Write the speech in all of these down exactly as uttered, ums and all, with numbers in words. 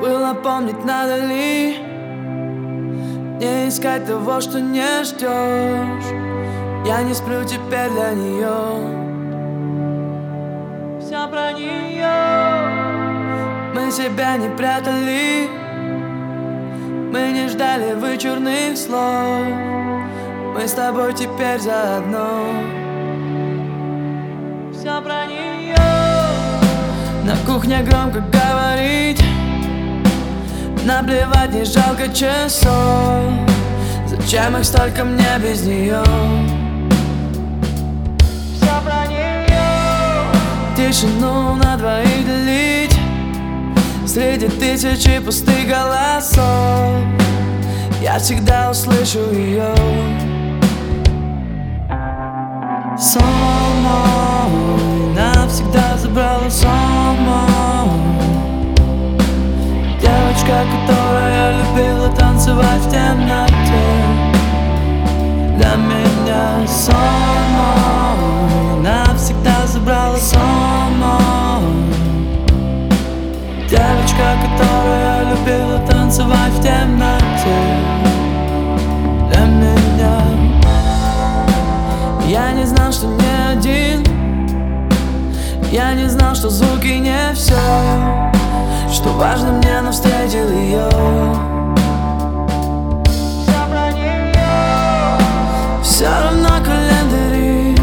Было помнить, надо ли не искать того, что не ждешь. Я не сплю теперь для нее. Все про нее. Мы себя не прятали, мы не ждали вычурных слов. Мы с тобой теперь заодно. Все про нее. На кухне громко говорить, наплевать, не жалко часов. Зачем их столько мне без нее? Все про нее. Тишину на двоих делить среди тысячи пустых голосов. Я всегда услышу ее. Сон мой навсегда забрала сон мой. Девочка, которая любила танцевать в темноте. Для меня сон мой навсегда забрала сон мой. Девочка, которая любила танцевать в темноте. Для меня. Я не знал, что не один. Я не знал, что звуки не все, что важно мне, но встретил ее. Все про нее. Все равно календари.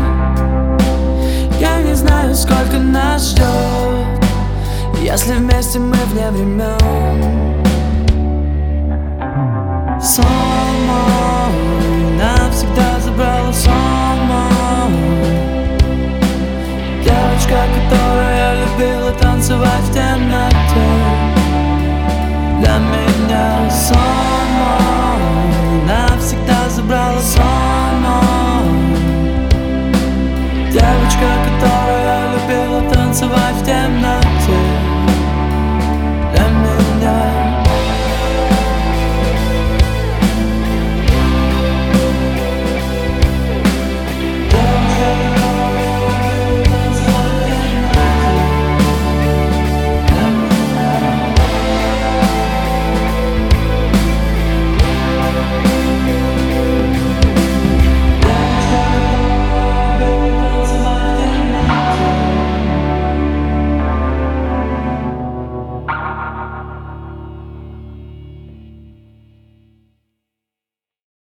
Я не знаю, сколько нас ждет, если вместе мы вне времен. Сон мой навсегда забрала сон мой. Девочка, которая любила танцевать в темноте. Для меня сон мой навсегда забрала сон мой. Девочка, которая любила танцевать в темноте.